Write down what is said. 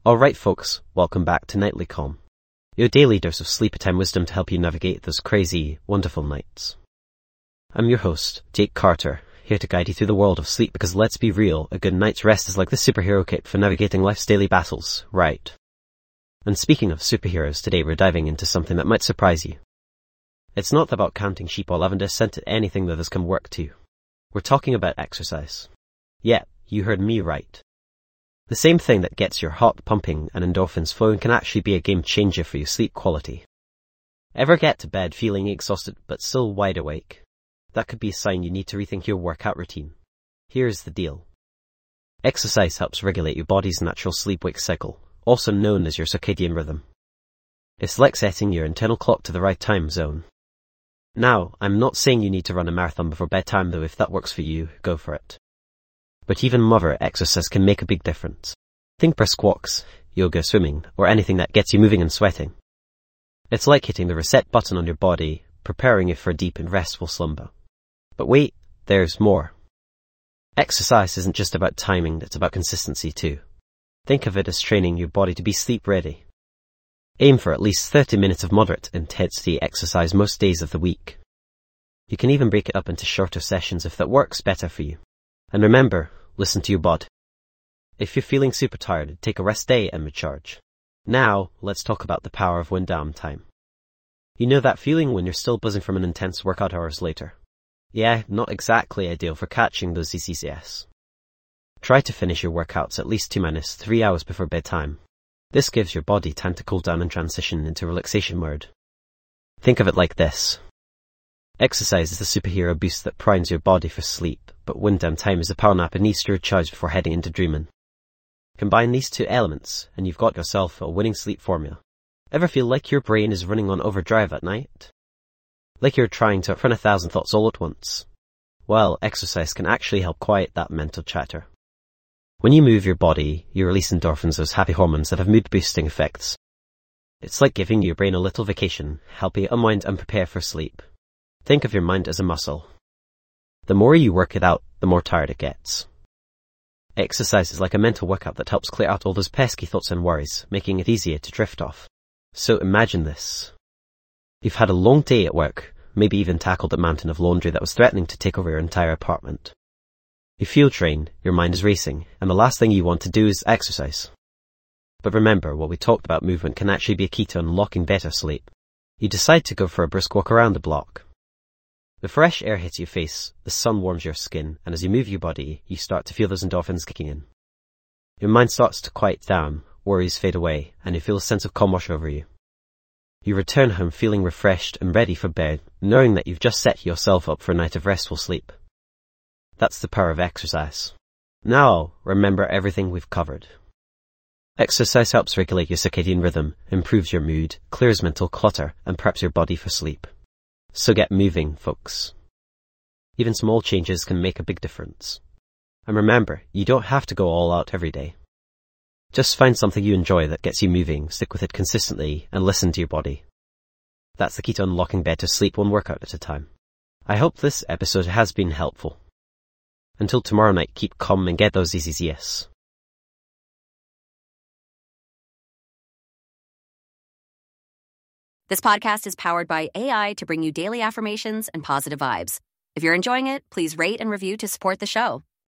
Alright folks, welcome back to Nightly Calm, your daily dose of sleep-time wisdom to help you navigate those crazy, wonderful nights. I'm your host, Jake Carter, here to guide you through the world of sleep because let's be real, a good night's rest is like the superhero kit for navigating life's daily battles, right? And speaking of superheroes, today we're diving into something that might surprise you. It's not about counting sheep or lavender scented anything that this can work to. We're talking about exercise. Yeah, you heard me right. The same thing that gets your heart pumping and endorphins flowing can actually be a game changer for your sleep quality. Ever get to bed feeling exhausted but still wide awake? That could be a sign you need to rethink your workout routine. Here's the deal. Exercise helps regulate your body's natural sleep-wake cycle, also known as your circadian rhythm. It's like setting your internal clock to the right time zone. Now, I'm not saying you need to run a marathon before bedtime, though if that works for you, go for it. But even moderate exercise can make a big difference. Think brisk walks, yoga, swimming, or anything that gets you moving and sweating. It's like hitting the reset button on your body, preparing you for a deep and restful slumber. But wait, there's more. Exercise isn't just about timing, it's about consistency too. Think of it as training your body to be sleep ready. Aim for at least 30 minutes of moderate intensity exercise most days of the week. You can even break it up into shorter sessions if that works better for you. And remember, listen to your body. If you're feeling super tired, take a rest day and recharge. Now, let's talk about the power of wind down time. You know that feeling when you're still buzzing from an intense workout hours later? Yeah, not exactly ideal for catching those ECCS. Try to finish your workouts at least 2-3 hours before bedtime. This gives your body time to cool down and transition into relaxation mode. Think of it like this. Exercise is the superhero boost that primes your body for sleep, but wind down time is a power nap it needs to recharge before heading into dreaming. Combine these two elements, and you've got yourself a winning sleep formula. Ever feel like your brain is running on overdrive at night? Like you're trying to outrun 1,000 thoughts all at once? Well, exercise can actually help quiet that mental chatter. When you move your body, you release endorphins, those happy hormones that have mood-boosting effects. It's like giving your brain a little vacation, helping it unwind and prepare for sleep. Think of your mind as a muscle. The more you work it out, the more tired it gets. Exercise is like a mental workout that helps clear out all those pesky thoughts and worries, making it easier to drift off. So imagine this. You've had a long day at work, maybe even tackled a mountain of laundry that was threatening to take over your entire apartment. You feel drained, your mind is racing, and the last thing you want to do is exercise. But remember, what we talked about, movement can actually be a key to unlocking better sleep. You decide to go for a brisk walk around the block. The fresh air hits your face, the sun warms your skin, and as you move your body, you start to feel those endorphins kicking in. Your mind starts to quiet down, worries fade away, and you feel a sense of calm wash over you. You return home feeling refreshed and ready for bed, knowing that you've just set yourself up for a night of restful sleep. That's the power of exercise. Now, remember everything we've covered. Exercise helps regulate your circadian rhythm, improves your mood, clears mental clutter, and preps your body for sleep. So get moving, folks. Even small changes can make a big difference. And remember, you don't have to go all out every day. Just find something you enjoy that gets you moving, stick with it consistently, and listen to your body. That's the key to unlocking better sleep, one workout at a time. I hope this episode has been helpful. Until tomorrow night, keep calm and get those ECCS. This podcast is powered by AI to bring you daily affirmations and positive vibes. If you're enjoying it, please rate and review to support the show.